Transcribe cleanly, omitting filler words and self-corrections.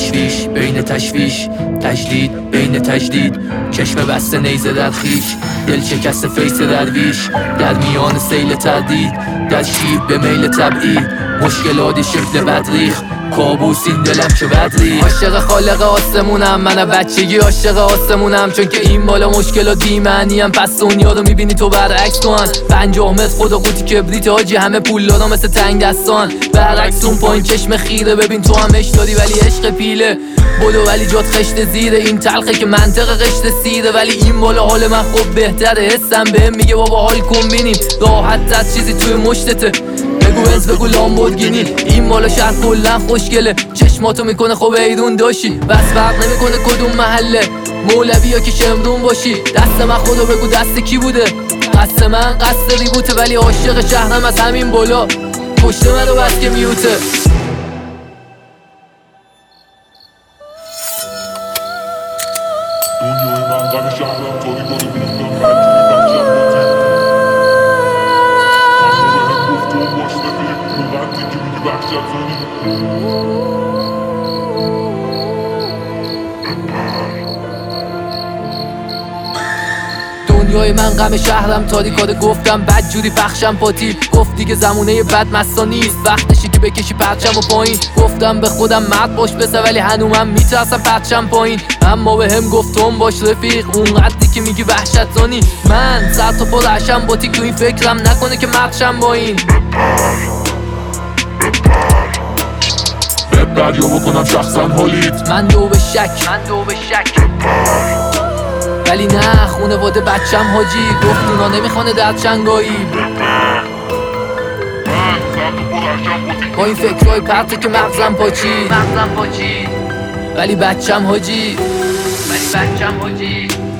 تشویش بین تشویش، تجدید بین تجدید، چشم بسته نیزه در خیش، دل شکست فیس درویش، در میان سیل تردید، در شیب به میل تبعید، مشکلات شکل بدریخ، کابوس این دلم چه بدری. عاشق خالق آسمونم، من بچگی عاشق آسمونم، چون که این بالا مشکلات بی‌معنیم، پس دنیا رو میبینی تو برعکس کن. 50 متر خود و قوطی کبریت حاجی، همه پولدارا مثل تنگ دستان، برعکس اون پایین چشم خیره، ببین تو هم عشق داری ولی عشق پیله، بدو ولی جات خشت زیره، این تلخه که منطق قشت سیره، ولی این بالا حال من خوب بهتره، حسم بهم میگه بابا حال کن بینیم، راحت از چیزی توی مشتته، بگو بنز بگو لامبورگینی، این بالا شهر کلن خوشگله، چشماتو میکنه خوب ایرون داشی، بس فرق نمیکنه کدوم محله، مولوی یا که شمرون باشی، دست من خدا بگو دست کی بوده، قصد من قصد ریبوته، ولی عاشق شهرم از همین بالا، پشت من رو بس که میوته. دنیای من غم شهرم تاری کنه بیفتم مجبوری بخشم باتی، اما به هم گفت تو باش نفیق موقتی که میگی بخشم زنی. دنیای من غم شهرم تاریکاره، گفتم بد جوری بخشم پاتی، گفت دیگه زمونه بد مستا نیست، وقتشی که بکشی پرچم و پایین، گفتم به خودم مرد باش بسه، ولی هنوزم میترسم پرچم پایین، اما به هم گفتم باش رفیق اونقدری که میگی وحشت زانی، من سر تا پا رشم باتی، تو این فکرم نکنه که مردشم با این، ببر یا بکنم شخصا حالیت، من دو به شک ولی نه خونواده بچم حاجی، گفت اونا نمیخوانه در چنگایی، با این فکرهای پرته که مغزم پاچید، ولی بچم حاجی